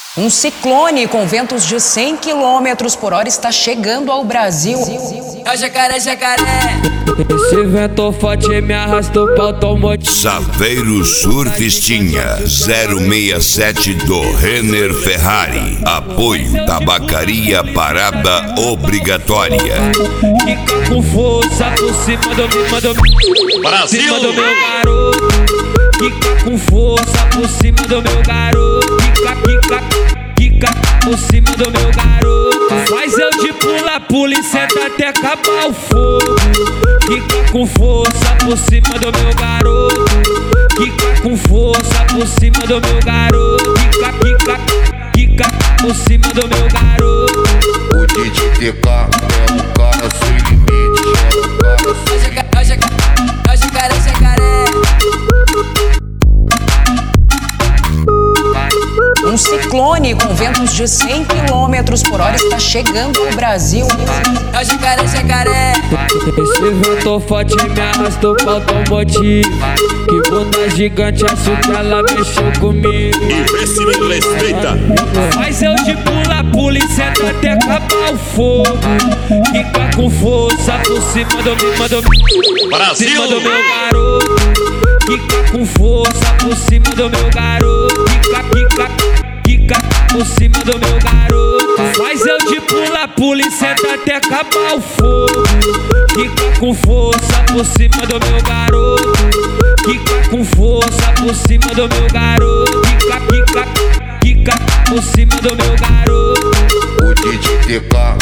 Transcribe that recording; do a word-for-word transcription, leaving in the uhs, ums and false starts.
Um ciclone com ventos de cem quilômetros por hora está chegando ao Brasil. É o jacaré, jacaré. Esse vento forte me arrastou pra automotivo. Saveiro Surfistinha zero seis sete do Renner Ferrari. Apoio Tabacaria Parada Obrigatória. Fica com força por cima do meu, do, Brasil. cima do meu garoto. Fica com força por cima do meu garoto. Fica, fica, fica por cima do meu garoto. Faz eu de pula, pula e senta até acabar o fogo. Fica com força por cima do meu garoto. Fica com força por cima do meu garoto. Fica, fica, fica por cima do meu garoto. O D J T K é o cara sem limite. É o cara sem limite. É o jacaré, é o jacaré, jacaré. Um ciclone com ventos de cem quilômetros por hora está chegando ao Brasil. É o jacaré, jacaré. Esse vento forte me arrastou pra automotivo. Que bunda gigante, acho que ela mexeu comigo. Investimento respeita. Faz eu de pula, pula e senta até acabar o fogo. Fica com força por cima do meu, do, Brasil. cima do meu garoto. Fica com força por cima do meu garoto. Fica, fica, fica por cima do meu garoto. Faz eu de pula, pula e senta até acabar o fogo. Fica com força por cima do meu garoto. Fica com força por cima do meu garoto. Fica, fica, fica por cima do meu garoto. O D J T K